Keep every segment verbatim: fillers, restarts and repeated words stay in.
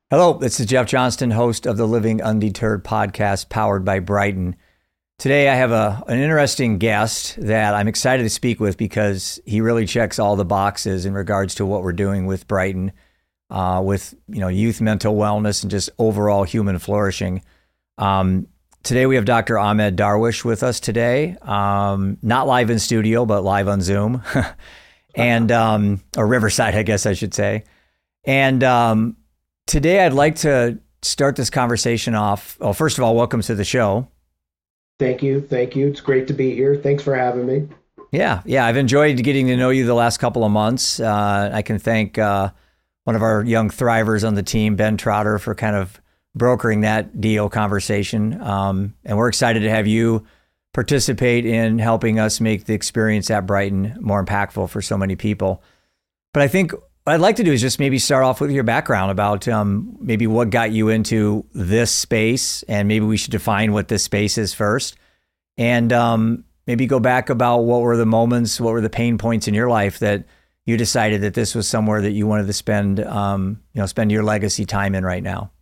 Hello, this is Jeff Johnston, host of the Living Undeterred podcast powered by Brighton. Today I have a an interesting guest that I'm excited to speak with because he really checks all the boxes in regards to what we're doing with Brighton, uh, with you know youth mental wellness and just overall human flourishing. Um, today we have Doctor Ahmed Darwish with us today, um, not live in studio, but live on Zoom, and um, or Riverside, I guess I should say. And um, today I'd like to start this conversation off. Well, first of all, welcome to the show. Thank you. Thank you. It's great to be here. Thanks for having me. Yeah. Yeah. I've enjoyed getting to know you the last couple of months. Uh, I can thank uh, one of our young thrivers on the team, Ben Trotter, for kind of brokering that deal conversation. Um, and we're excited to have you participate in helping us make the experience at Brighton more impactful for so many people. But I think what I'd like to do is just maybe start off with your background about um, maybe what got you into this space, and maybe we should define what this space is first, and um, maybe go back about what were the moments, what were the pain points in your life that you decided that this was somewhere that you wanted to spend, um, you know, spend your legacy time in right now.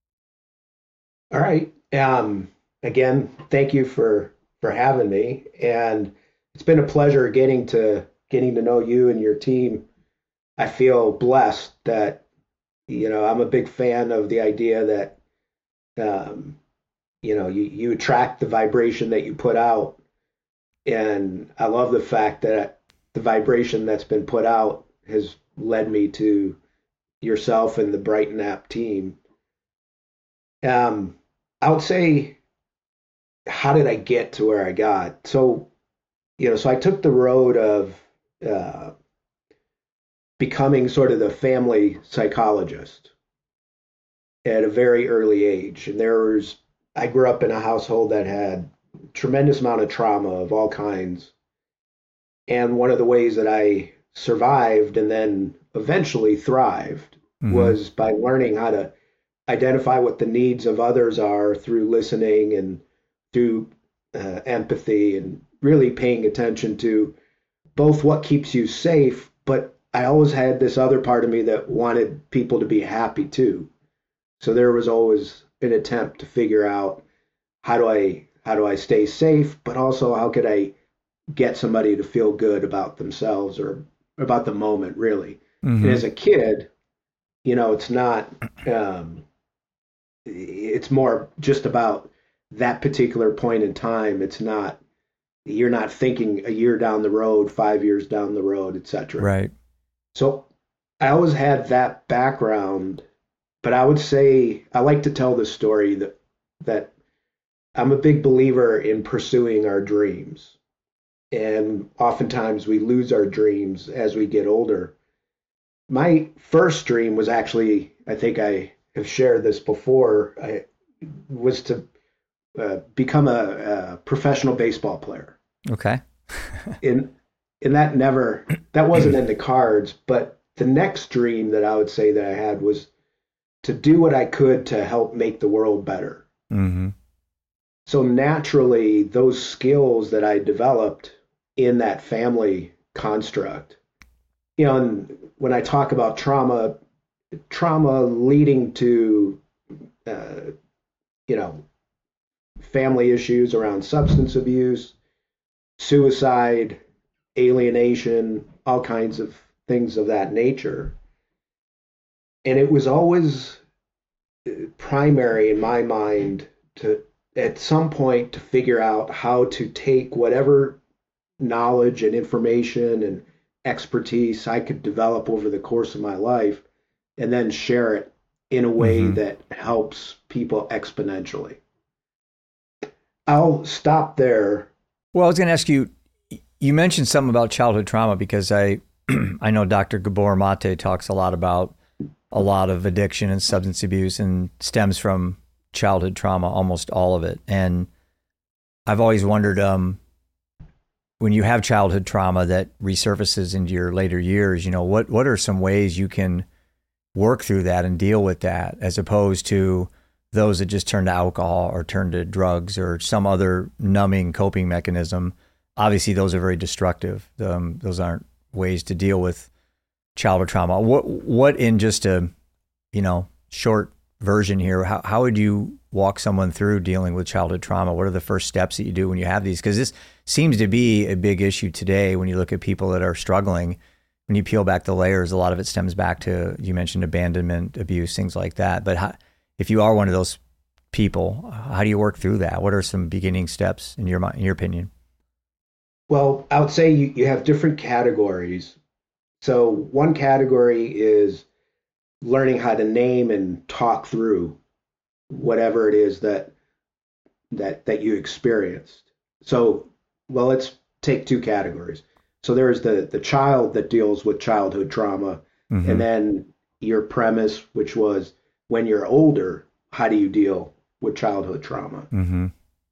All right. Um, again, thank you for for having me, and it's been a pleasure getting to getting to know you and your team. I feel blessed that, you know, I'm a big fan of the idea that, um, you know, you, you attract the vibration that you put out. And I love the fact that the vibration that's been put out has led me to yourself and the Brighton app team. Um, I would say, how did I get to where I got? So, you know, so I took the road of, uh, becoming sort of the family psychologist at a very early age. And there was, I grew up in a household that had a tremendous amount of trauma of all kinds. And one of the ways that I survived and then eventually thrived mm-hmm. was by learning how to identify what the needs of others are through listening and through uh, empathy, and really paying attention to both what keeps you safe, but I always had this other part of me that wanted people to be happy too. So there was always an attempt to figure out how do I how do I stay safe, but also how could I get somebody to feel good about themselves or about the moment, really. Mm-hmm. And as a kid, you know, it's not um, it's more just about that particular point in time. It's not, you're not thinking a year down the road, five years down the road, et cetera. Right. So I always had that background, but I would say I like to tell the story that that I'm a big believer in pursuing our dreams. And oftentimes we lose our dreams as we get older. My first dream was actually, I think I have shared this before, I was to uh, become a, a professional baseball player. Okay. in And that never, that wasn't in the cards, but the next dream that I would say that I had was to do what I could to help make the world better. Mm-hmm. So naturally, those skills that I developed in that family construct, you know, and when I talk about trauma, trauma leading to, uh, you know, family issues around substance abuse, suicide, alienation, all kinds of things of that nature. And it was always primary in my mind to, at some point, to figure out how to take whatever knowledge and information and expertise I could develop over the course of my life and then share it in a way mm-hmm. that helps people exponentially. I'll stop there. Well, I was going to ask you, you mentioned something about childhood trauma because I I know Doctor Gabor Mate talks a lot about a lot of addiction and substance abuse and stems from childhood trauma, almost all of it. And I've always wondered, um, when you have childhood trauma that resurfaces into your later years, you know, what, what are some ways you can work through that and deal with that, as opposed to those that just turn to alcohol or turn to drugs or some other numbing coping mechanism? Obviously, those are very destructive. Um, those aren't ways to deal with childhood trauma. What, what in just a, you know, short version here, how, how would you walk someone through dealing with childhood trauma? What are the first steps that you do when you have these? Because this seems to be a big issue today when you look at people that are struggling. When you peel back the layers, a lot of it stems back to, you mentioned abandonment, abuse, things like that. But how, if you are one of those people, how do you work through that? What are some beginning steps in your in your opinion? Well, I would say you, you have different categories. So one category is learning how to name and talk through whatever it is that that that you experienced. So, well, let's take two categories. So there's the the child that deals with childhood trauma, mm-hmm. and then your premise, which was when you're older, how do you deal with childhood trauma? Mm-hmm.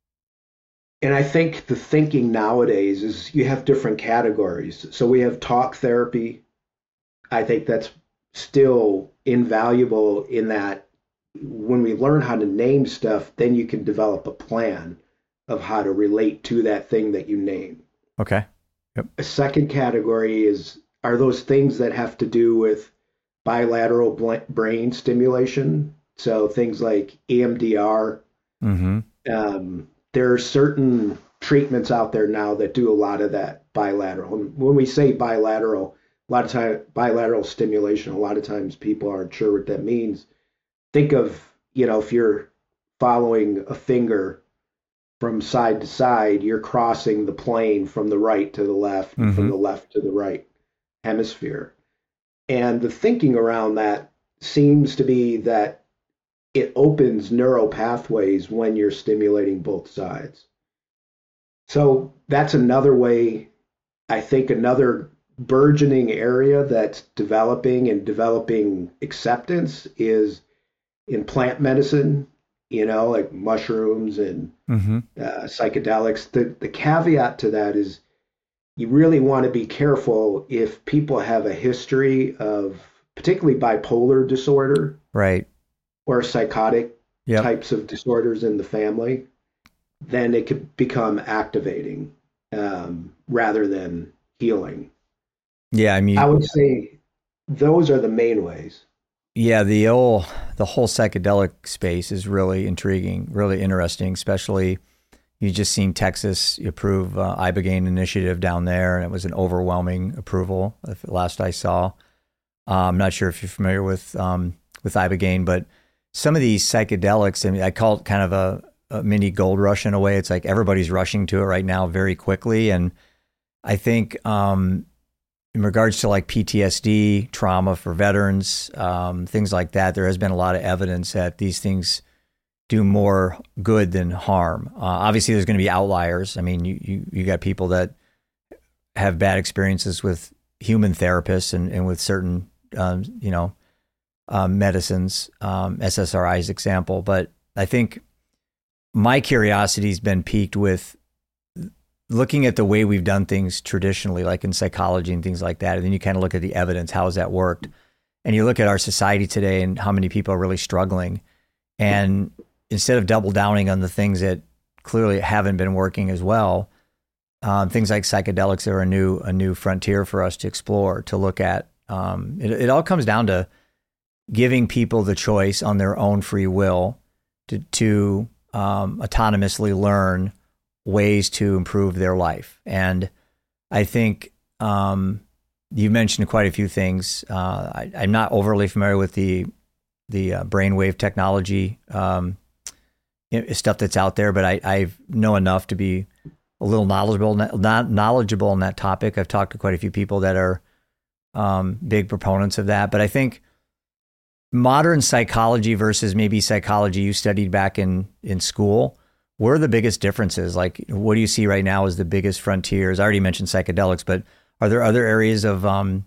And I think the thinking nowadays is you have different categories. So we have talk therapy. I think that's still invaluable in that when we learn how to name stuff, then you can develop a plan of how to relate to that thing that you name. Okay. Yep. A second category is are those things that have to do with bilateral brain stimulation. So things like E M D R. Mm-hmm. Um, there are certain treatments out there now that do a lot of that bilateral. And when we say bilateral, a lot of time bilateral stimulation, a lot of times people aren't sure what that means. Think of, you know, if you're following a finger from side to side, you're crossing the plane from the right to the left, mm-hmm. from the left to the right hemisphere. And the thinking around that seems to be that it opens neural pathways when you're stimulating both sides. So that's another way, I think another burgeoning area that's developing and developing acceptance is in plant medicine, you know, like mushrooms and mm-hmm. uh, psychedelics. The, the caveat to that is you really want to be careful if people have a history of particularly bipolar disorder. Right. Or psychotic yep. types of disorders in the family, then it could become activating um, rather than healing. Yeah, I mean, I would say those are the main ways. Yeah, the whole the whole psychedelic space is really intriguing, really interesting. Especially, you just seen Texas approve uh, Ibogaine initiative down there, and it was an overwhelming approval. Last I saw, uh, I'm not sure if you're familiar with um, with Ibogaine, but some of these psychedelics, I mean, I call it kind of a, a mini gold rush in a way. It's like everybody's rushing to it right now very quickly. And I think um, in regards to like P T S D, trauma for veterans, um, things like that, there has been a lot of evidence that these things do more good than harm. Uh, obviously, there's going to be outliers. I mean, you, you, you got people that have bad experiences with human therapists and, and with certain, um, you know, Um, medicines, um, S S R I's example, but I think my curiosity's been piqued with looking at the way we've done things traditionally, like in psychology and things like that. And then you kind of look at the evidence, how has that worked? And you look at our society today and how many people are really struggling. And instead of double downing on the things that clearly haven't been working as well, um, things like psychedelics are a new a new frontier for us to explore, to look at. Um, it, it all comes down to giving people the choice on their own free will to, to um, autonomously learn ways to improve their life. And I think um, you mentioned quite a few things. Uh, I, I'm not overly familiar with the the uh, brainwave technology um, stuff that's out there, but I, I know enough to be a little knowledgeable, not knowledgeable on that topic. I've talked to quite a few people that are um, big proponents of that, but I think modern psychology versus maybe psychology you studied back in, in school, what are the biggest differences? Like, what do you see right now as the biggest frontiers? I already mentioned psychedelics, but are there other areas of um,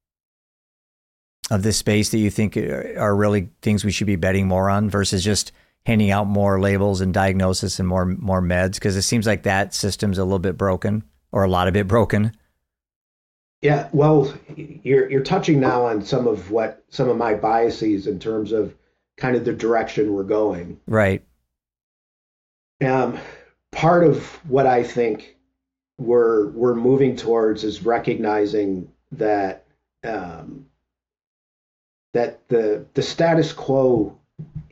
of this space that you think are really things we should be betting more on versus just handing out more labels and diagnosis and more more meds? Because it seems like that system's a little bit broken, or a lot of it broken. Yeah, well, you're you're touching now on some of what some of my biases in terms of kind of the direction we're going. Right. Um, part of what I think we're we're moving towards is recognizing that um, that the the status quo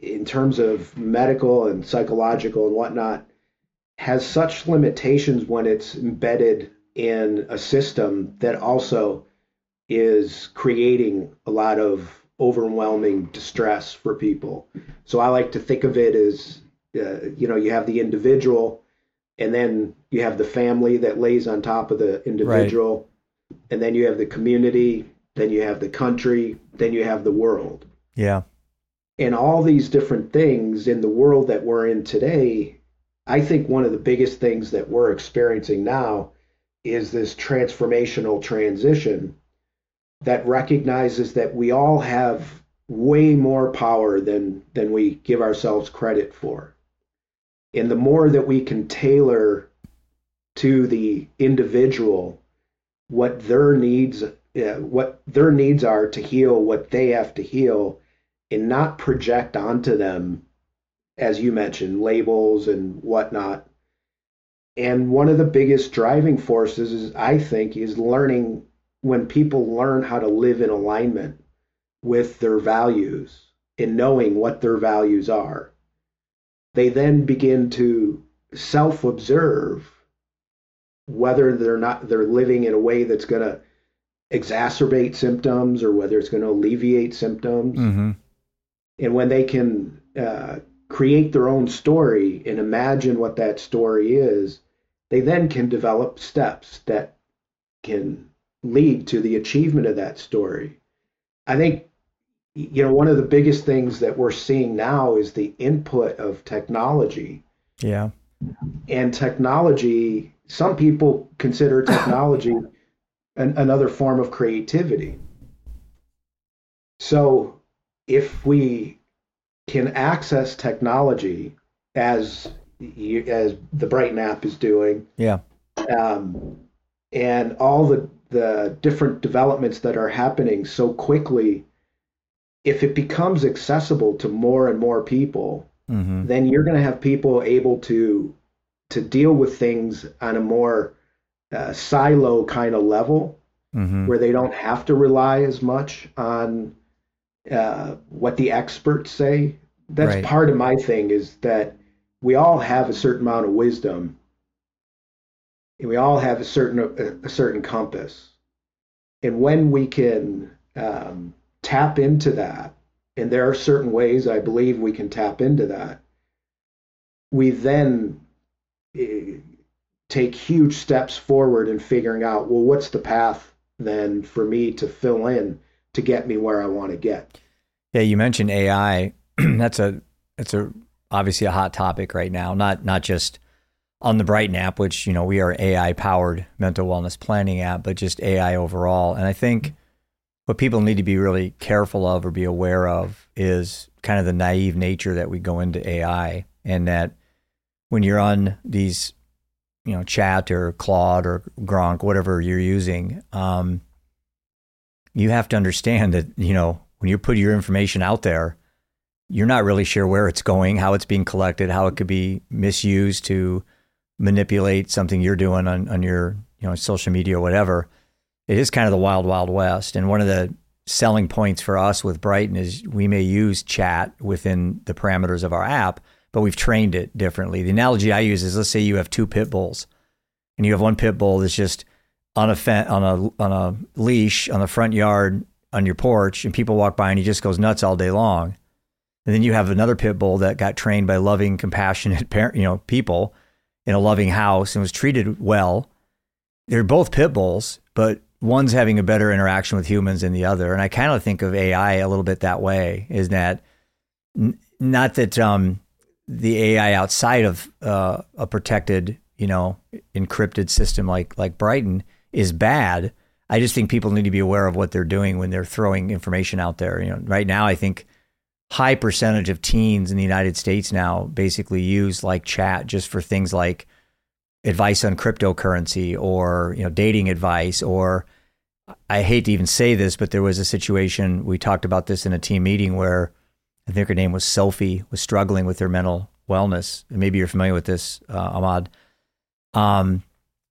in terms of medical and psychological and whatnot, has such limitations when it's embedded in a system that also is creating a lot of overwhelming distress for people. So I like to think of it as, uh, you know, you have the individual, and then you have the family that lays on top of the individual, right. And then you have the community, then you have the country, then you have the world. Yeah. And all these different things in the world that we're in today, I think one of the biggest things that we're experiencing now is this transformational transition that recognizes that we all have way more power than, than we give ourselves credit for. And the more that we can tailor to the individual what their needs, uh, what their needs are to heal what they have to heal, and not project onto them, as you mentioned, labels and whatnot. And one of the biggest driving forces is, I think, is learning, when people learn how to live in alignment with their values and knowing what their values are, they then begin to self-observe whether they're not they're living in a way that's going to exacerbate symptoms or whether it's going to alleviate symptoms. Mm-hmm. And when they can uh, create their own story and imagine what that story is, they then can develop steps that can lead to the achievement of that story. I think, you know, one of the biggest things that we're seeing now is the input of technology. Yeah. And technology, some people consider technology an, another form of creativity. So if we can access technology as you, as the Brighton app is doing, yeah, um, and all the the different developments that are happening so quickly, if it becomes accessible to more and more people, mm-hmm. then you're going to have people able to to deal with things on a more uh, silo kind of level, mm-hmm. where they don't have to rely as much on uh, what the experts say. That's right. Part of my thing is that we all have a certain amount of wisdom, and we all have a certain a, a certain compass. And when we can um, tap into that, and there are certain ways I believe we can tap into that, we then uh, take huge steps forward in figuring out, well, what's the path then for me to fill in to get me where I want to get. Yeah, you mentioned A I. that's a that's a obviously a hot topic right now. Not not just on the Brighton app, which, you know, we are A I powered mental wellness planning app, but just A I overall. And I think what people need to be really careful of or be aware of is kind of the naive nature that we go into A I, and that when you're on these, you know, Chat or Claude or Gronk, whatever you're using, um, you have to understand that, you know, when you put your information out there, you're not really sure where it's going, how it's being collected, how it could be misused to manipulate something you're doing on, on your, you know, social media or whatever. It is kind of the wild, wild west. And one of the selling points for us with Brighton is we may use chat within the parameters of our app, but we've trained it differently. The analogy I use is, let's say you have two pit bulls, and you have one pit bull that's just on a fen- on a on a leash on the front yard on your porch, and people walk by and he just goes nuts all day long. And then you have another pit bull that got trained by loving, compassionate parent, you know, people in a loving house and was treated well. They're both pit bulls, but one's having a better interaction with humans than the other. And I kind of think of A I a little bit that way, is that n- not that um, the A I outside of uh, a protected, you know, encrypted system like like Brighton is bad. I just think people need to be aware of what they're doing when they're throwing information out there. You know, right now, I think high percentage of teens in the United States now basically use like chat just for things like advice on cryptocurrency or, you know, dating advice. Or I hate to even say this, but there was a situation, we talked about this in a team meeting, where I think her name was Sophie, was struggling with her mental wellness. And maybe you're familiar with this, uh, Ahmad. Um,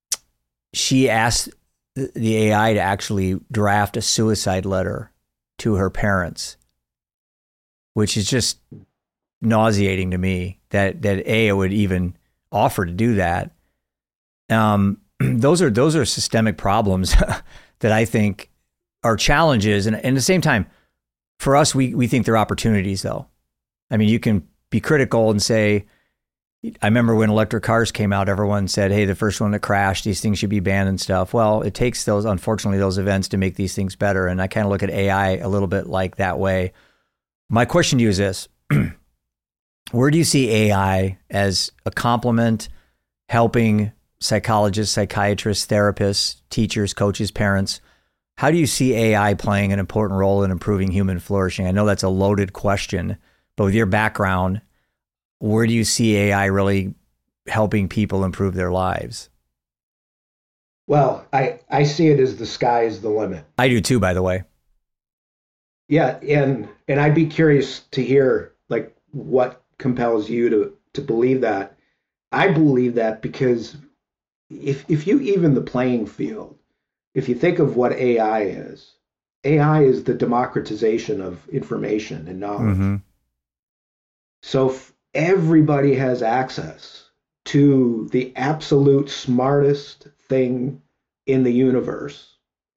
she asked the A I to actually draft a suicide letter to her parents, which is just nauseating to me that that A I would even offer to do that. Um, those are those are systemic problems that I think are challenges, and, and at the same time, for us, we we think they're opportunities. Though, I mean, you can be critical and say, I remember when electric cars came out, everyone said, hey, the first one that crashed, these things should be banned and stuff. Well, it takes those, unfortunately, those events to make these things better. And I kind of look at A I a little bit like that way. My question to you is this. Where do you see A I as a complement, helping psychologists, psychiatrists, therapists, teachers, coaches, parents? How do you see A I playing an important role in improving human flourishing? I know that's a loaded question, but with your background, where do you see A I really helping people improve their lives? Well, I, I see it as the sky is the limit. I do too, by the way. Yeah, and and I'd be curious to hear like what compels you to to believe that. I believe that because if if you even the playing field, if you think of what A I is, A I is the democratization of information and knowledge. Mm-hmm. So if everybody has access to the absolute smartest thing in the universe,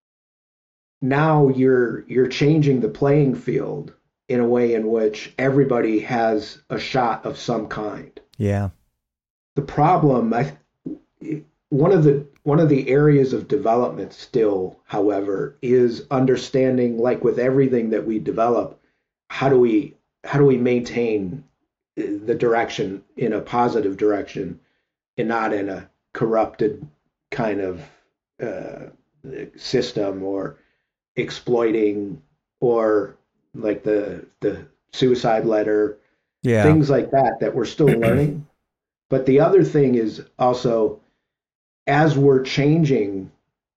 now you're you're changing the playing field in a way in which everybody has a shot of some kind. Yeah. The problem, I, one of the one of the areas of development still, however, is understanding, like with everything that we develop, how do we how do we maintain the direction in a positive direction and not in a corrupted kind of uh, system, or exploiting, or like the the suicide letter, yeah. Things like that that we're still learning. But the other thing is also, as we're changing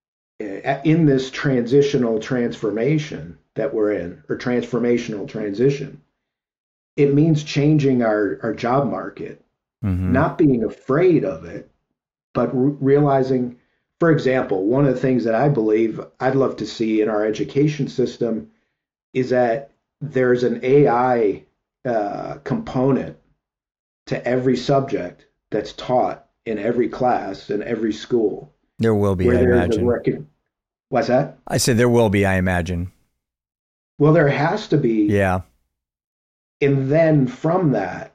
in this transitional transformation that we're in, or transformational transition, it means changing our, our job market, mm-hmm. not being afraid of it, but re- realizing, for example, one of the things that I believe I'd love to see in our education system is that there's an A I uh, component to every subject that's taught in every class in every school. There will be, I imagine. Rec- What's that? I said there will be, I imagine. Well, there has to be. Yeah. And then from that,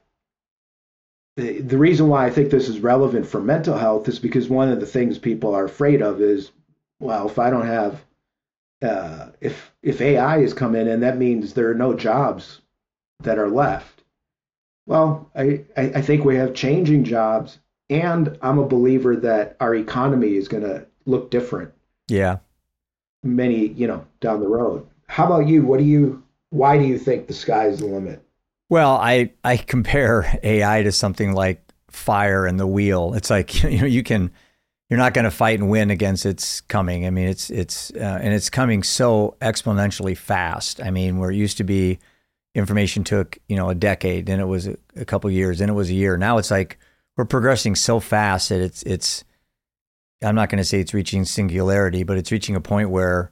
the, the reason why I think this is relevant for mental health is because one of the things people are afraid of is, well, if I don't have, uh, if if A I has come in, and that means there are no jobs that are left. Well, I, I, I think we have changing jobs, and I'm a believer that our economy is going to look different. Yeah. Many, you know, down the road. How about you? What do you, why do you think the sky's the limit? Well, I, I compare A I to something like fire and the wheel. It's like, you know, you can, you're not going to fight and win against its coming. I mean, it's, it's, uh, and it's coming so exponentially fast. I mean, where it used to be information took, you know, a decade, then it was a, a couple of years, then it was a year. Now it's like, we're progressing so fast that it's, it's, I'm not going to say it's reaching singularity, but it's reaching a point where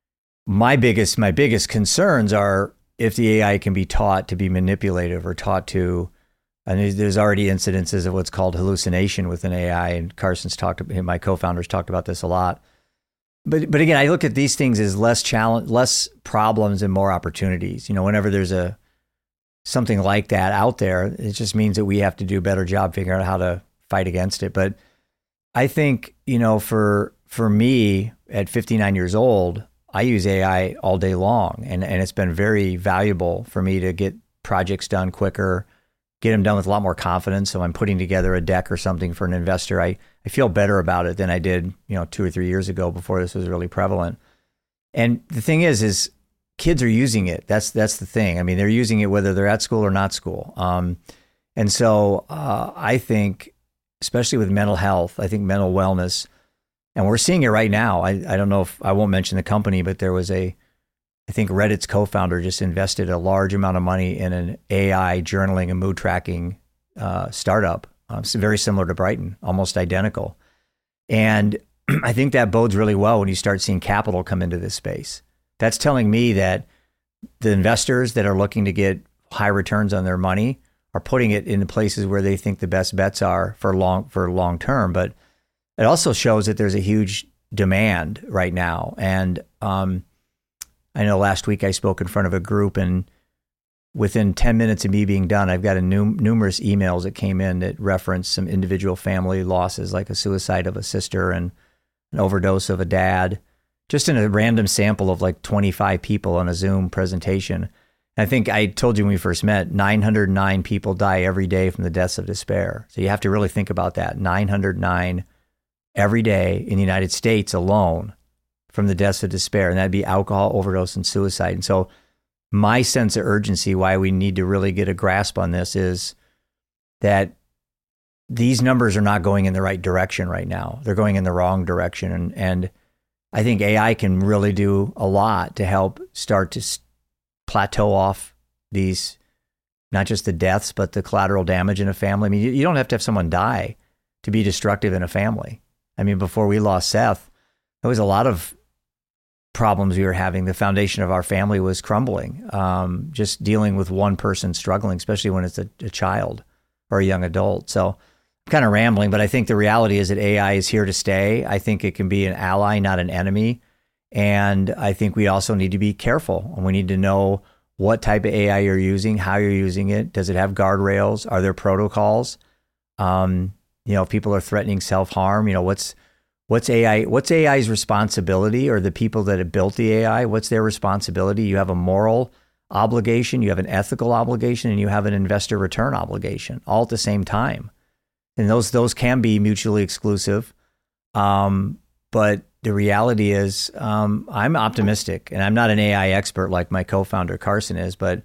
my biggest, my biggest concerns are if the A I can be taught to be manipulative or taught to, and there's already incidences of what's called hallucination with an A I, and Carson's talked, my co-founders talked about this a lot. But but again, I look at these things as less challenge, less problems and more opportunities. You know, whenever there's a something like that out there, it just means that we have to do a better job figuring out how to fight against it. But I think, you know, for for me at fifty-nine years old, I use A I all day long, and, and it's been very valuable for me to get projects done quicker, get them done with a lot more confidence. So I'm putting together a deck or something for an investor, I, I feel better about it than I did, you know, two or three years ago before this was really prevalent. And the thing is, is kids are using it. That's that's the thing. I mean, they're using it whether they're at school or not school. Um, and so uh, I think, especially with mental health, I think mental wellness, and we're seeing it right now. I, I don't know if, I won't mention the company, but there was a, I think Reddit's co-founder just invested a large amount of money in an A I journaling and mood tracking uh, startup. Um, so very similar to Brighton, almost identical. And I think that bodes really well when you start seeing capital come into this space. That's telling me that the investors that are looking to get high returns on their money are putting it in the places where they think the best bets are for long for long term. But it also shows that there's a huge demand right now. And um, I know last week I spoke in front of a group, and within ten minutes of me being done, I've got a num- numerous emails that came in that reference some individual family losses, like a suicide of a sister and an overdose of a dad, just in a random sample of like twenty-five people on a Zoom presentation. And I think I told you when we first met, nine hundred nine people die every day from the deaths of despair. So you have to really think about that. nine hundred nine every day in the United States alone from the deaths of despair. And that'd be alcohol, overdose, and suicide. And so my sense of urgency, why we need to really get a grasp on this, is that these numbers are not going in the right direction right now. They're going in the wrong direction. And, and I think A I can really do a lot to help start to plateau off these, not just the deaths, but the collateral damage in a family. I mean, you, you don't have to have someone die to be destructive in a family. I mean, before we lost Seth, there was a lot of problems we were having. The foundation of our family was crumbling. Um, just dealing with one person struggling, especially when it's a, a child or a young adult. So I'm kind of rambling, but I think the reality is that A I is here to stay. I think it can be an ally, not an enemy. And I think we also need to be careful, and we need to know what type of A I you're using, how you're using it. Does it have guardrails? Are there protocols? Um, you know, if people are threatening self-harm, you know, what's What's A I? What's A I's responsibility, or the people that have built the A I? What's their responsibility? You have a moral obligation, you have an ethical obligation, and you have an investor return obligation, all at the same time. And those those can be mutually exclusive. Um, but the reality is, um, I'm optimistic, and I'm not an A I expert like my co-founder Carson is. But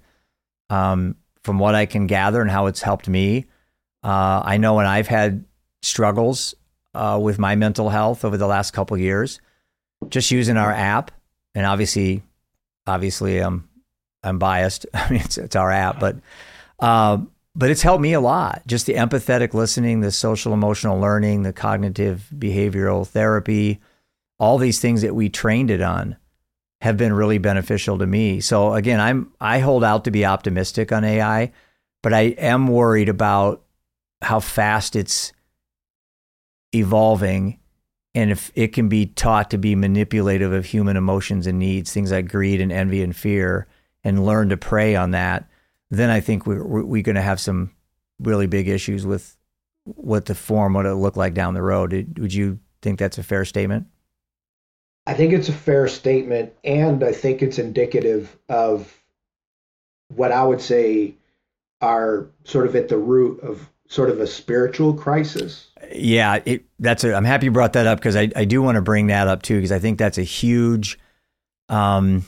um, from what I can gather and how it's helped me, uh, I know when I've had struggles Uh, with my mental health over the last couple of years, just using our app, and obviously, obviously, um, I'm biased. I mean, it's, it's our app, but uh, but it's helped me a lot. Just the empathetic listening, the social emotional learning, the cognitive behavioral therapy, all these things that we trained it on have been really beneficial to me. So again, I'm I hold out to be optimistic on A I, but I am worried about how fast it's evolving, and if it can be taught to be manipulative of human emotions and needs, things like greed and envy and fear, and learn to prey on that, then I think we're, we're going to have some really big issues with what the form, what it'll look like down the road. Would you think that's a fair statement? I think it's a fair statement, and I think it's indicative of what I would say are sort of at the root of sort of a spiritual crisis. Yeah, it, that's a, I'm happy you brought that up, because I, I do want to bring that up too, because I think that's a huge um,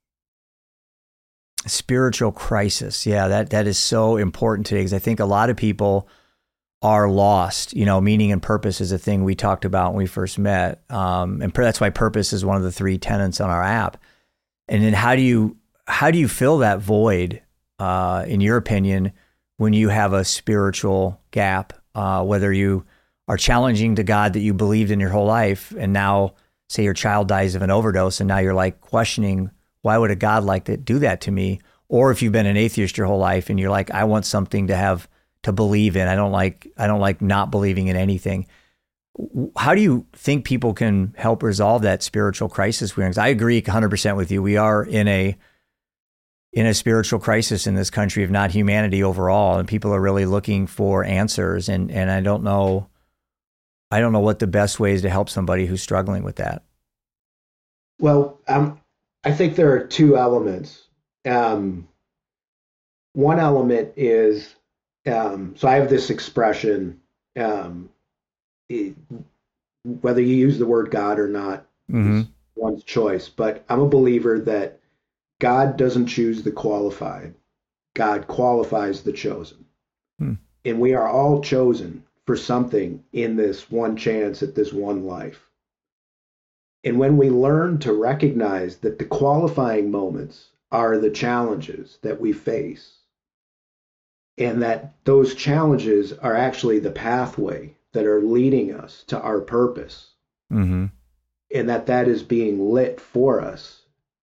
spiritual crisis. Yeah, that that is so important today, because I think a lot of people are lost. You know, meaning and purpose is a thing we talked about when we first met, um, and that's why purpose is one of the three tenets on our app. And then how do you how do you fill that void, uh, in your opinion, when you have a spiritual gap, uh, whether you are challenging to God that you believed in your whole life, and now say your child dies of an overdose, and now you're like questioning, why would a God like to do that to me? Or if you've been an atheist your whole life and you're like, I want something to have to believe in. I don't like I don't like not believing in anything. How do you think people can help resolve that spiritual crisis we're in? 'Cause I agree one hundred percent with you. We are in a in a spiritual crisis in this country, if not humanity overall, and people are really looking for answers. And, and I don't know, I don't know what the best way is to help somebody who's struggling with that. Well, um, I think there are two elements. Um, one element is, um, so I have this expression, um, it, whether you use the word God or not, mm-hmm. is one's choice, but I'm a believer that God doesn't choose the qualified. God qualifies the chosen. Hmm. And we are all chosen for something in this one chance at this one life. And when we learn to recognize that the qualifying moments are the challenges that we face, and that those challenges are actually the pathway that are leading us to our purpose, mm-hmm. and that that is being lit for us,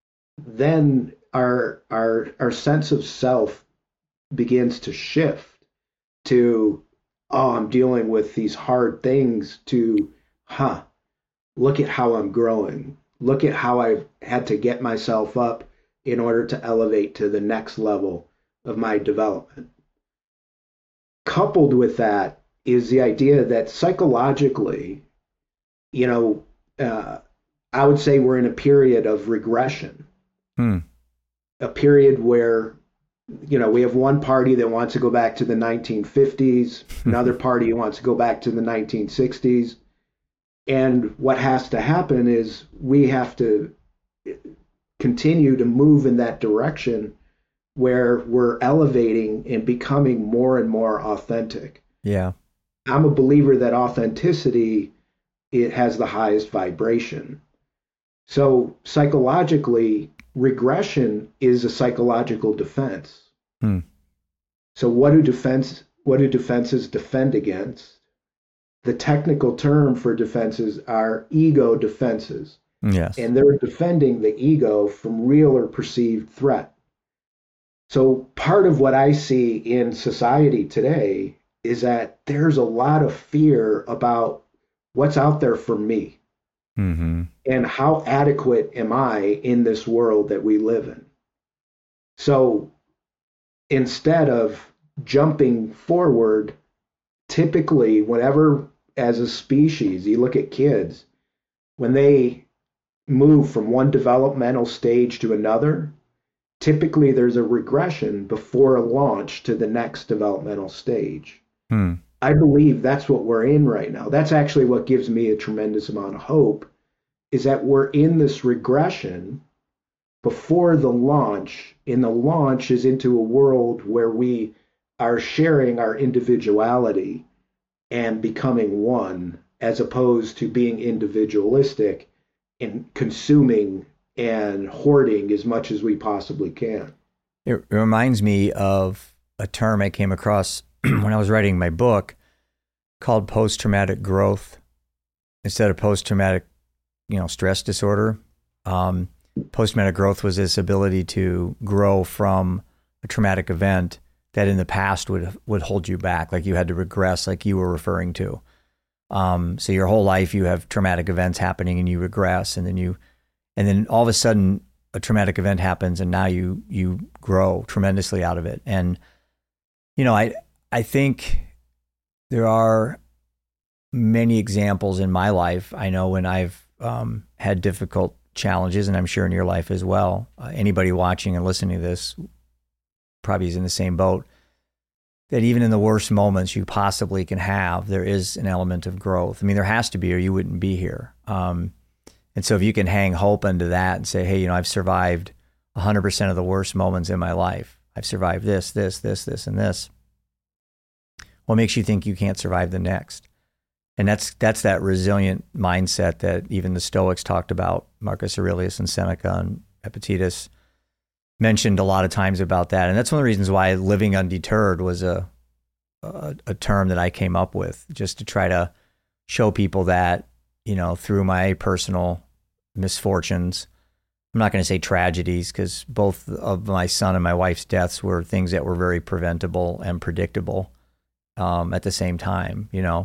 then our our our sense of self begins to shift, to, oh, I'm dealing with these hard things, to, huh, look at how I'm growing. Look at how I've had to get myself up in order to elevate to the next level of my development. Coupled with that is the idea that psychologically, you know, uh, I would say we're in a period of regression, Hmm. a period where, you know, we have one party that wants to go back to the nineteen fifties, another party wants to go back to the nineteen sixties. And what has to happen is we have to continue to move in that direction where we're elevating and becoming more and more authentic. Yeah. I'm a believer that authenticity, it has the highest vibration. So psychologically, regression is a psychological defense. Hmm. So what do defense what do defenses defend against? The technical term for defenses are ego defenses. Yes. And they're defending the ego from real or perceived threat. So part of what I see in society today is that there's a lot of fear about what's out there for me. Mm-hmm. And how adequate am I in this world that we live in? So instead of jumping forward, typically, whenever as a species, you look at kids, when they move from one developmental stage to another, typically there's a regression before a launch to the next developmental stage. Hmm. I believe that's what we're in right now. That's actually what gives me a tremendous amount of hope, is that we're in this regression before the launch, and the launch is into a world where we are sharing our individuality and becoming one, as opposed to being individualistic and consuming and hoarding as much as we possibly can. It reminds me of a term I came across when I was writing my book called post-traumatic growth instead of post-traumatic, you know, stress disorder. Um, post-traumatic growth was this ability to grow from a traumatic event that in the past would would hold you back, like you had to regress, like you were referring to. Um, so your whole life you have traumatic events happening and you regress, and then you, and then all of a sudden a traumatic event happens and now you you grow tremendously out of it. And you know, I I think there are many examples in my life. I know when I've um, had difficult challenges, and I'm sure in your life as well. Uh, anybody watching and listening to this probably is in the same boat, that even in the worst moments you possibly can have, there is an element of growth. I mean, there has to be, or you wouldn't be here. Um, and so if you can hang hope into that and say, hey, you know, I've survived one hundred percent of the worst moments in my life. I've survived this, this, this, this, and this. What makes you think you can't survive the next? And that's that's that resilient mindset that even the Stoics talked about. Marcus Aurelius and Seneca and Epictetus mentioned a lot of times about that. And that's one of the reasons why living undeterred was a, a a term that I came up with, just to try to show people that, you know, through my personal misfortunes, I'm not going to say tragedies, because both of my son and my wife's deaths were things that were very preventable and predictable um, at the same time, you know,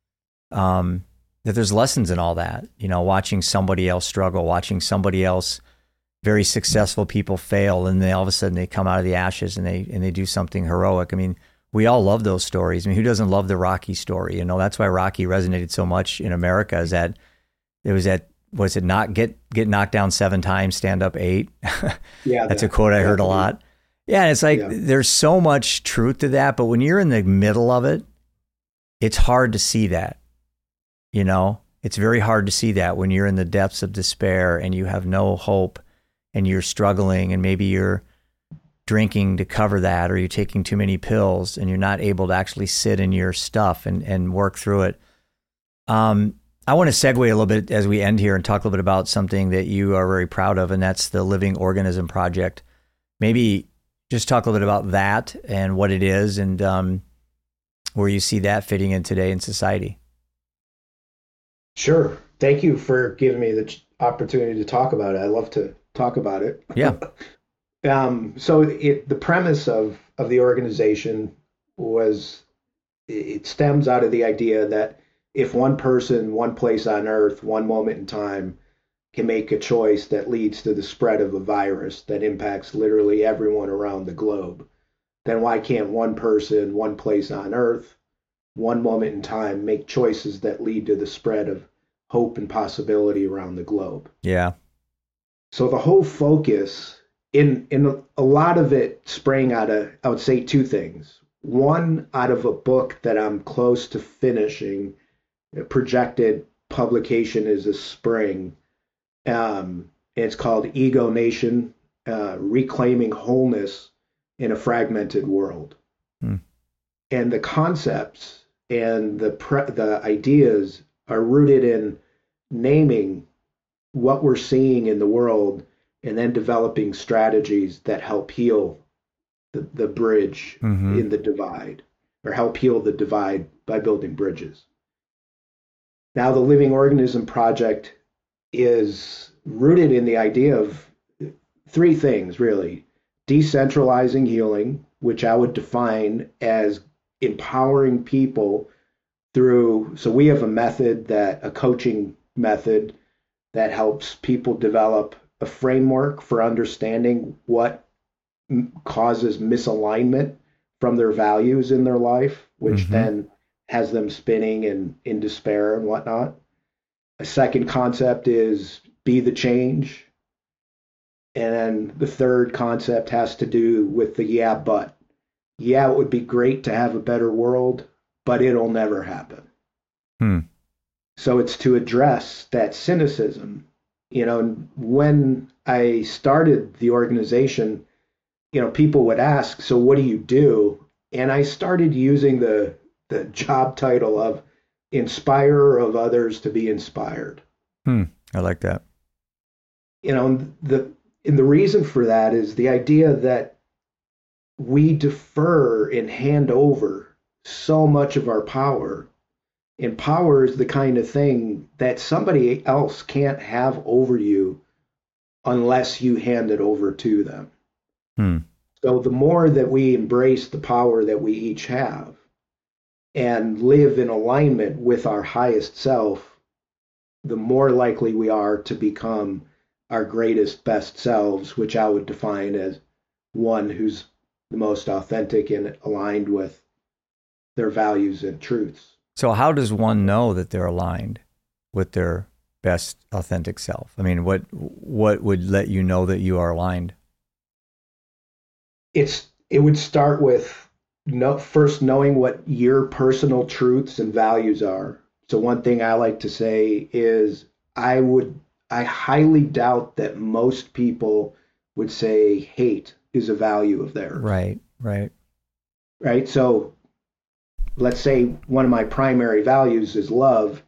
um, that there's lessons in all that, you know, watching somebody else struggle, watching somebody else, very successful people fail, and they all of a sudden they come out of the ashes and they and they do something heroic. I mean, we all love those stories. I mean, who doesn't love the Rocky story? You know, that's why Rocky resonated so much in America, is that it was that, was it not get get knocked down seven times, stand up eight? Yeah, that's that, a quote I heard a lot. Yeah, and it's like, yeah. There's so much truth to that, but when you're in the middle of it, it's hard to see that. You know, it's very hard to see that when you're in the depths of despair and you have no hope and you're struggling, and maybe you're drinking to cover that, or you're taking too many pills and you're not able to actually sit in your stuff and, and work through it. Um, I want to segue a little bit as we end here and talk a little bit about something that you are very proud of, and that's the Living Organism Project. Maybe just talk a little bit about that and what it is, and um, where you see that fitting in today in society. Sure. Thank you for giving me the opportunity to talk about it. I love to talk about it. Yeah. um, so it, the premise of, of the organization was it stems out of the idea that if one person, one place on earth, one moment in time can make a choice that leads to the spread of a virus that impacts literally everyone around the globe, then why can't one person, one place on earth, one moment in time make choices that lead to the spread of hope and possibility around the globe? Yeah. So the whole focus in in a lot of it sprang out of, I would say, two things. One, out of a book that I'm close to finishing, projected publication is this spring. Um, it's called Ego Nation, uh, Reclaiming Wholeness in a Fragmented World. Hmm. And the concepts and the pre- the ideas are rooted in naming what we're seeing in the world and then developing strategies that help heal the, the bridge mm-hmm. in the divide, or help heal the divide by building bridges. Now, the Living Organism Project is rooted in the idea of three things, really. Decentralizing healing, which I would define as empowering people through, so we have a method that, a coaching method that helps people develop a framework for understanding what m- causes misalignment from their values in their life, which mm-hmm. then has them spinning and in despair and whatnot. A second concept is be the change. And then the third concept has to do with the yeah, but. Yeah, it would be great to have a better world, but it'll never happen. Hmm. So it's to address that cynicism. You know, when I started the organization, you know, people would ask, so what do you do? And I started using the the job title of inspirer of others to be inspired. Hmm. I like that. You know, the and the reason for that is the idea that we defer and hand over so much of our power. And power is the kind of thing that somebody else can't have over you unless you hand it over to them. Hmm. So the more that we embrace the power that we each have and live in alignment with our highest self, the more likely we are to become our greatest, best selves, which I would define as one who's the most authentic and aligned with their values and truths. So how does one know that they're aligned with their best authentic self? I mean, what what would let you know that you are aligned? It's it would start with no, first knowing what your personal truths and values are. So one thing I like to say is I would I highly doubt that most people would say hate is a value of theirs. Right, right. Right. So let's say one of my primary values is love.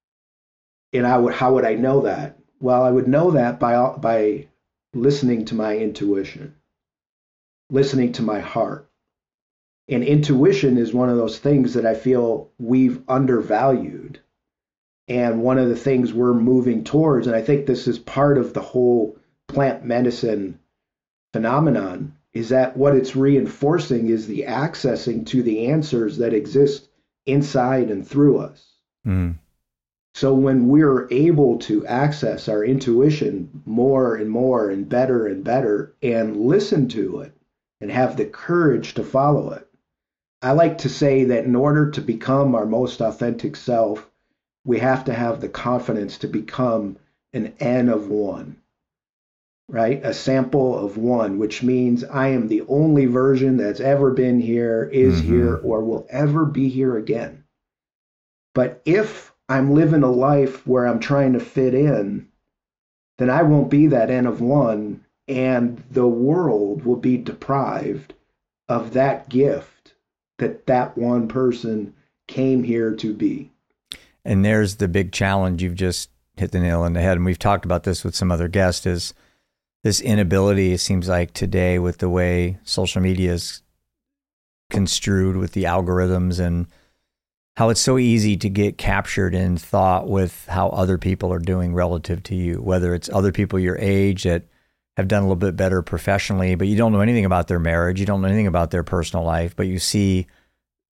And I would, how would I know that? Well, I would know that by, by listening to my intuition, listening to my heart. And intuition is one of those things that I feel we've undervalued. And one of the things we're moving towards, and I think this is part of the whole plant medicine phenomenon, is that what it's reinforcing is the accessing to the answers that exist inside and through us. Mm. So when we're able to access our intuition more and more and better and better and listen to it and have the courage to follow it, I like to say that in order to become our most authentic self, we have to have the confidence to become an N of one. Right? A sample of one, which means I am the only version that's ever been here, is mm-hmm. here, or will ever be here again. But if I'm living a life where I'm trying to fit in, then I won't be that N of one, and the world will be deprived of that gift that that one person came here to be. And there's the big challenge. You've just hit the nail on the head. And we've talked about this with some other guests, is this inability, it seems like today, with the way social media is construed with the algorithms and how it's so easy to get captured in thought with how other people are doing relative to you, whether it's other people your age that have done a little bit better professionally, but you don't know anything about their marriage, you don't know anything about their personal life, but you see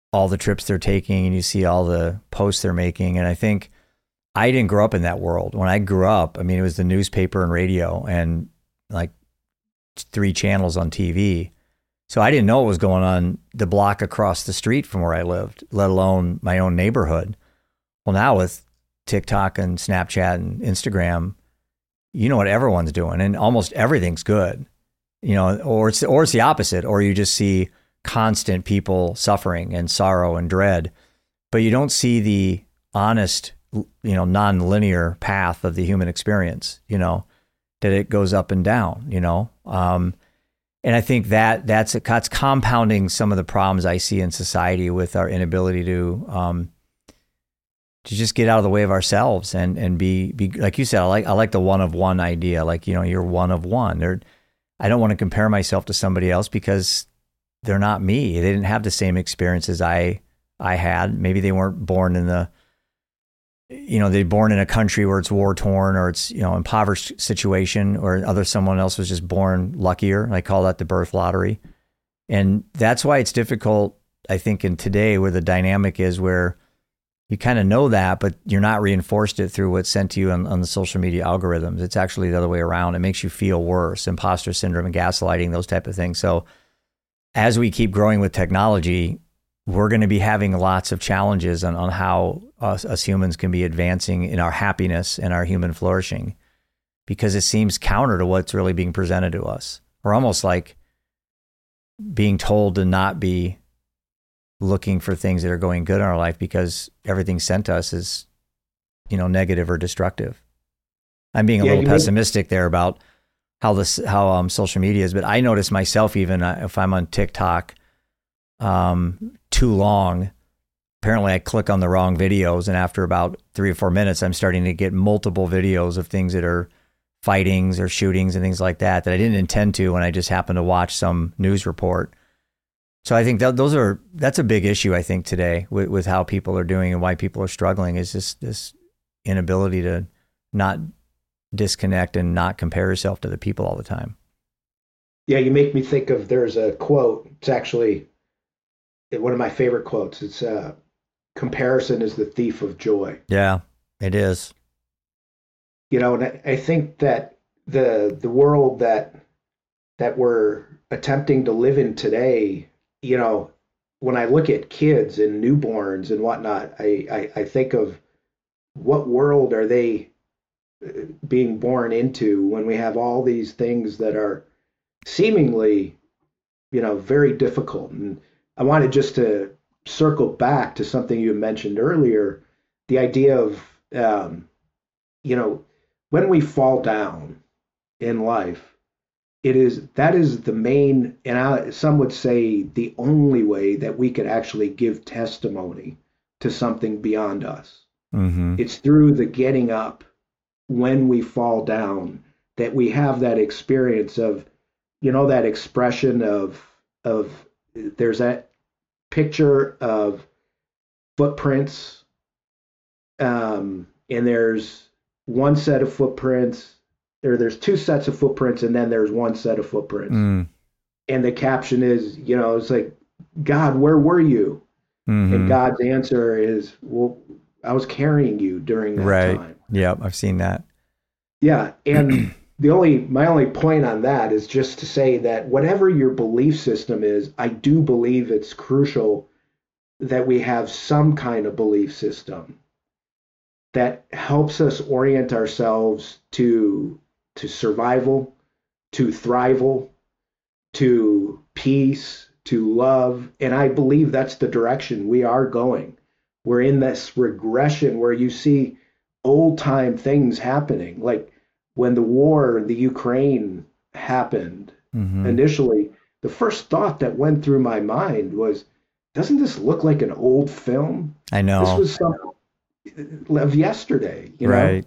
all the trips they're taking and you see all the posts they're making. And I think I didn't grow up in that world. When I grew up, I mean, it was the newspaper and radio and like three channels on T V. So I didn't know what was going on the block across the street from where I lived, let alone my own neighborhood. Well, now with TikTok and Snapchat and Instagram, you know what everyone's doing and almost everything's good, you know, or it's, or it's the opposite, or you just see constant people suffering and sorrow and dread, but you don't see the honest, you know, non-linear path of the human experience, you know, that it goes up and down, you know? Um, and I think that that's, that's compounding some of the problems I see in society with our inability to, um, to just get out of the way of ourselves and, and be, be, like you said, I like, I like the one of one idea. Like, you know, you're one of one. There, I don't want to compare myself to somebody else because they're not me. They didn't have the same experiences I, I had. Maybe they weren't born in the, you know, they're born in a country where it's war torn or it's, you know, impoverished situation, or other someone else was just born luckier. I call that the birth lottery. And that's why it's difficult, I think, in today where the dynamic is where you kind of know that, but you're not reinforced it through what's sent to you on, on the social media algorithms. It's actually the other way around. It makes you feel worse, imposter syndrome and gaslighting, those type of things. So as we keep growing with technology, we're going to be having lots of challenges on, on how us, us humans can be advancing in our happiness and our human flourishing, because it seems counter to what's really being presented to us. We're almost like being told to not be looking for things that are going good in our life because everything sent to us is, you know, negative or destructive. I'm being a yeah, little pessimistic mean- there about how this, how um, social media is, but I notice myself, even uh, if I'm on TikTok um, too long, apparently I click on the wrong videos. And after about three or four minutes, I'm starting to get multiple videos of things that are fightings or shootings and things like that, that I didn't intend to when I just happened to watch some news report. So I think that those are, that's a big issue, I think, today with, with how people are doing and why people are struggling, is just this inability to not disconnect and not compare yourself to the people all the time. Yeah, you make me think of, there's a quote, it's actually one of my favorite quotes. It's uh, comparison is the thief of joy. Yeah, it is. You know, and I, I think that the the world that that we're attempting to live in today, you know, when I look at kids and newborns and whatnot, I, I, I think of what world are they being born into when we have all these things that are seemingly, you know, very difficult. And I wanted just to circle back to something you mentioned earlier, the idea of, um, you know, when we fall down in life, it is, that is the main, and I, some would say the only way that we could actually give testimony to something beyond us. Mm-hmm. It's through the getting up when we fall down that we have that experience of, you know, that expression of, of there's that picture of footprints, um, and there's one set of footprints, or there's two sets of footprints, and then there's one set of footprints. Mm. And the caption is, you know, it's like, God, where were you? Mm-hmm. And God's answer is, well, I was carrying you during that right. time. Yep, I've seen that. Yeah, and the only my only point on that is just to say that whatever your belief system is, I do believe it's crucial that we have some kind of belief system that helps us orient ourselves to to survival, to thrival, to peace, to love. And I believe that's the direction we are going. We're in this regression where you see old time things happening, like when the war in the Ukraine happened. Mm-hmm. Initially, the first thought that went through my mind was, doesn't this look like an old film? I know. This was some of yesterday, you know? Right.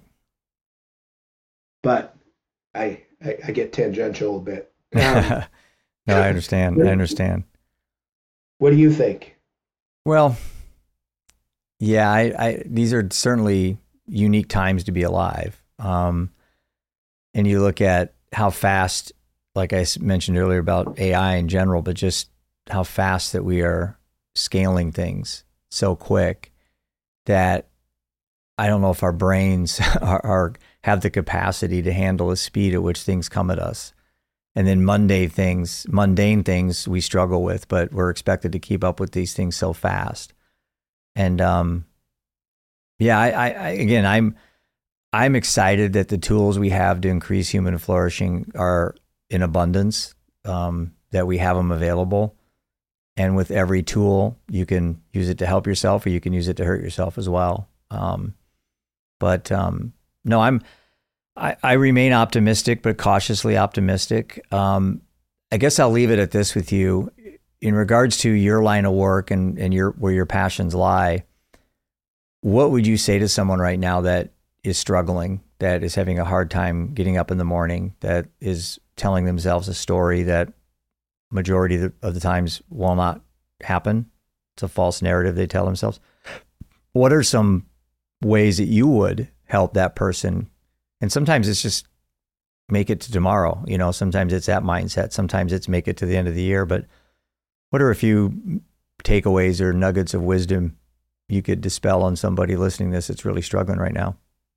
But I, I, I get tangential a bit. Um, no, I understand. What, I understand. What do you think? Well, yeah, I, I these are certainly unique times to be alive. Um, and you look at how fast, like I mentioned earlier about A I in general, but just how fast that we are scaling things so quick that I don't know if our brains are, are have the capacity to handle the speed at which things come at us. And then mundane things, mundane things we struggle with, but we're expected to keep up with these things so fast. And um, yeah, I, I, I again, I'm I'm excited that the tools we have to increase human flourishing are in abundance, um, that we have them available. And with every tool, you can use it to help yourself, or you can use it to hurt yourself as well. Um, but um, no, I'm. I, I remain optimistic, but cautiously optimistic. Um, I guess I'll leave it at this with you. In regards to your line of work and, and your where your passions lie, what would you say to someone right now that is struggling, that is having a hard time getting up in the morning, that is telling themselves a story that majority of the, of the times will not happen? It's a false narrative they tell themselves. What are some ways that you would help that person? And sometimes it's just make it to tomorrow. You know, sometimes it's that mindset. Sometimes it's make it to the end of the year. But what are a few takeaways or nuggets of wisdom you could dispel on somebody listening to this that's really struggling right now?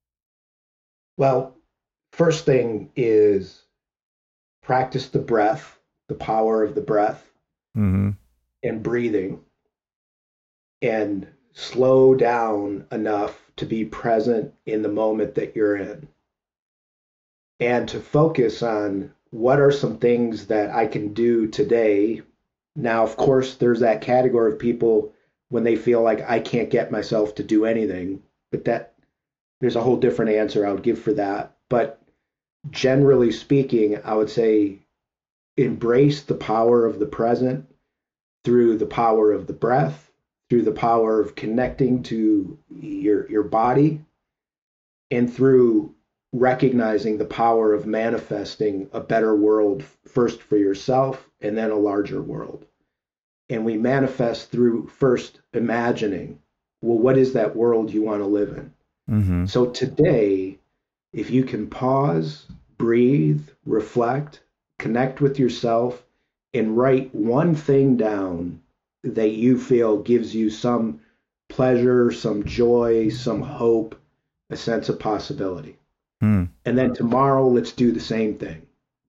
Well, first thing is practice the breath, the power of the breath, mm-hmm. and breathing, and slow down enough to be present in the moment that you're in. And to focus on what are some things that I can do today. Now, of course, there's that category of people when they feel like I can't get myself to do anything, but that there's a whole different answer I would give for that. But generally speaking, I would say embrace the power of the present through the power of the breath, through the power of connecting to your, your body, and through recognizing the power of manifesting a better world, first for yourself and then a larger world. And we manifest through first imagining, well, what is that world you want to live in? Mm-hmm. So today, if you can pause, breathe, reflect, connect with yourself, and write one thing down that you feel gives you some pleasure, some joy, some hope, a sense of possibility. Hmm. And then tomorrow, let's do the same thing.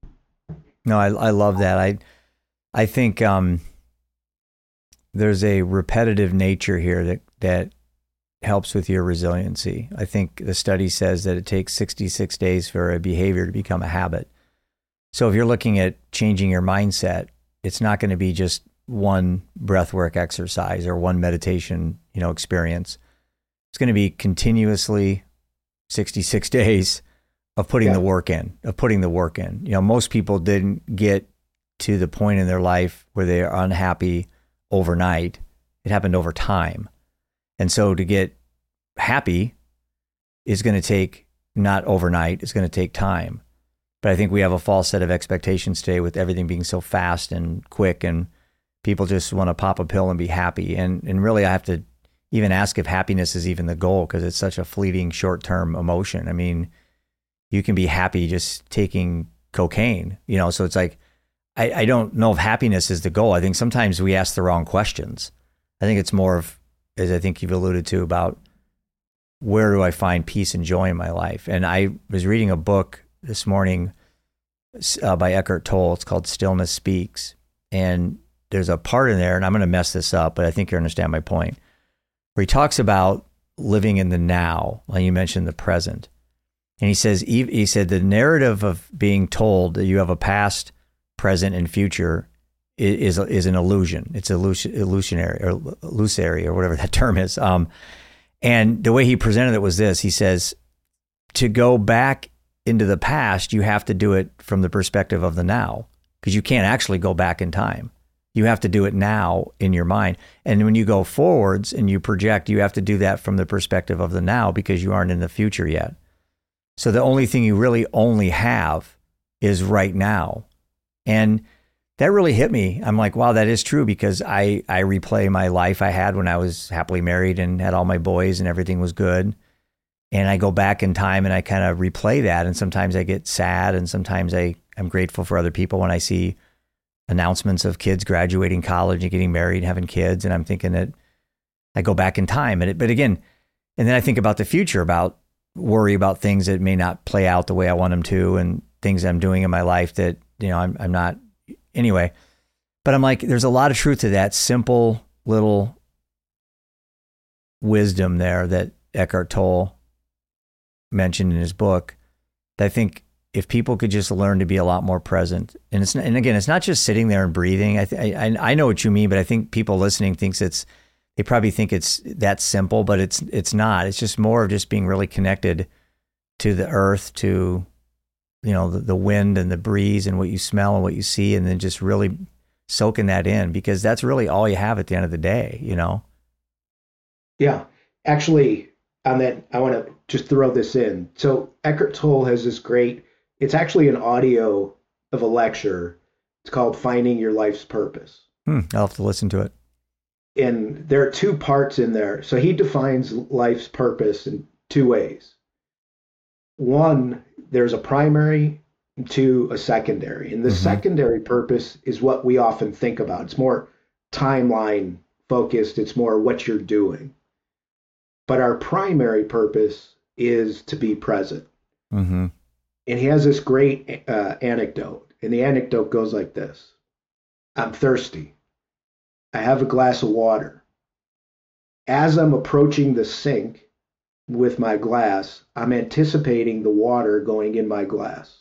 No, I I love that. I I think um, there's a repetitive nature here that that helps with your resiliency. I think the study says that it takes sixty-six days for a behavior to become a habit. So if you're looking at changing your mindset, it's not going to be just one breathwork exercise or one meditation, you know, experience. It's going to be continuously sixty-six days of putting yeah. the work in, of putting the work in. You know, most people didn't get to the point in their life where they are unhappy overnight. It happened over time. And so to get happy is going to take not overnight, it's going to take time. But I think we have a false set of expectations today with everything being so fast and quick, and people just want to pop a pill and be happy. And and really I have to even ask if happiness is even the goal, because it's such a fleeting short-term emotion. I mean, you can be happy just taking cocaine, you know, so it's like, I, I don't know if happiness is the goal. I think sometimes we ask the wrong questions. I think it's more of, as I think you've alluded to, about where do I find peace and joy in my life? And I was reading a book this morning uh, by Eckhart Tolle. It's called Stillness Speaks. And there's a part in there, and I'm going to mess this up, but I think you understand my point, where he talks about living in the now, like you mentioned the present. And he says, he said the narrative of being told that you have a past, present, and future is is an illusion. It's illusionary or illusory or whatever that term is. Um, and the way he presented it was this. He says, to go back into the past, you have to do it from the perspective of the now, because you can't actually go back in time. You have to do it now in your mind. And when you go forwards and you project, you have to do that from the perspective of the now, because you aren't in the future yet. So the only thing you really only have is right now. And that really hit me. I'm like, wow, that is true, because I, I replay my life I had when I was happily married and had all my boys and everything was good. And I go back in time and I kind of replay that. And sometimes I get sad, and sometimes I, I'm grateful for other people when I see announcements of kids graduating college and getting married and having kids. And I'm thinking that I go back in time. And it, but again, and then I think about the future, about worry about things that may not play out the way I want them to, and things I'm doing in my life that, you know, I'm, I'm not anyway. But I'm like, there's a lot of truth to that simple little wisdom there that Eckhart Tolle mentioned in his book, that I think if people could just learn to be a lot more present, and it's and again, it's not just sitting there and breathing. I th- I, I know what you mean, but I think people listening thinks it's they probably think it's that simple, but it's it's not. It's just more of just being really connected to the earth, to you know the, the wind and the breeze and what you smell and what you see, and then just really soaking that in, because that's really all you have at the end of the day, you know? Yeah, actually, on that, I want to just throw this in. So Eckhart Tolle has this great, it's actually an audio of a lecture. It's called Finding Your Life's Purpose. Hmm, I'll have to listen to it. And there are two parts in there. So he defines life's purpose in two ways. One, there's a primary, and two, a secondary. And the mm-hmm. secondary purpose is what we often think about. It's more timeline focused. It's more what you're doing. But our primary purpose is to be present. Mm-hmm. And he has this great uh, anecdote. And the anecdote goes like this. I'm thirsty. I have a glass of water. As I'm approaching the sink with my glass, I'm anticipating the water going in my glass.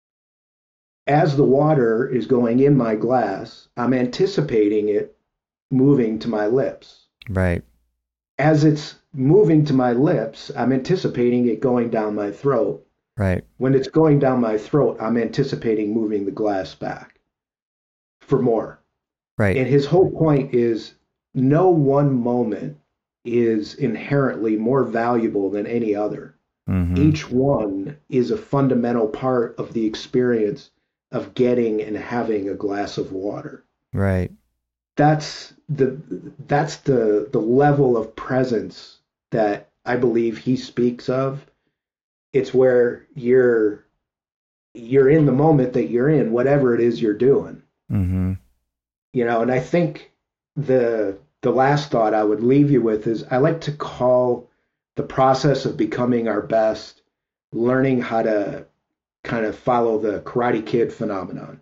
As the water is going in my glass, I'm anticipating it moving to my lips. Right. As it's moving to my lips, I'm anticipating it going down my throat. Right. When it's going down my throat, I'm anticipating moving the glass back for more. Right. And his whole point is no one moment is inherently more valuable than any other. Mm-hmm. Each one is a fundamental part of the experience of getting and having a glass of water. Right. That's the that's the the level of presence that I believe he speaks of. It's where you're you're in the moment that you're in, whatever it is you're doing. Mm-hmm. You know, and I think the the last thought I would leave you with is I like to call the process of becoming our best learning how to kind of follow the Karate Kid phenomenon,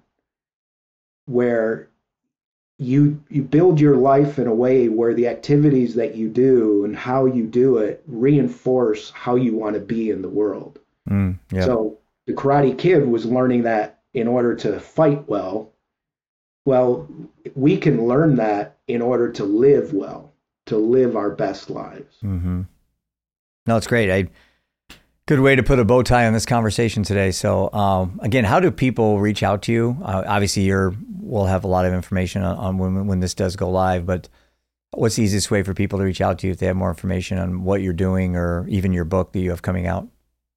where you you build your life in a way where the activities that you do and how you do it reinforce how you want to be in the world. Mm, yeah. So the Karate Kid was learning that in order to fight well. Well, we can learn that in order to live well, to live our best lives. Mm-hmm. No, it's great. I Good way to put a bow tie on this conversation today. So, um, again, how do people reach out to you? Uh, obviously, you're, we'll have a lot of information on, on when, when this does go live, but what's the easiest way for people to reach out to you if they have more information on what you're doing or even your book that you have coming out?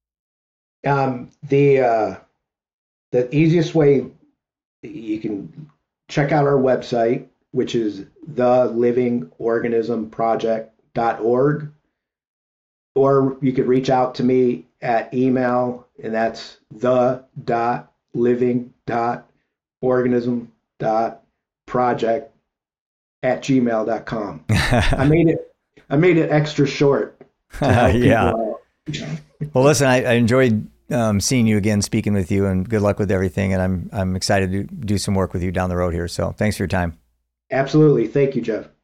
Um, the, uh, the easiest way, you can check out our website, which is the living organism project dot org. Or you could reach out to me at email, and that's the dot living dot organism dot project at gmail dot com. I made it. I made it extra short. Yeah. Well, listen, I, I enjoyed um, seeing you again, speaking with you, and good luck with everything. And I'm I'm excited to do some work with you down the road here. So thanks for your time. Absolutely. Thank you, Jeff.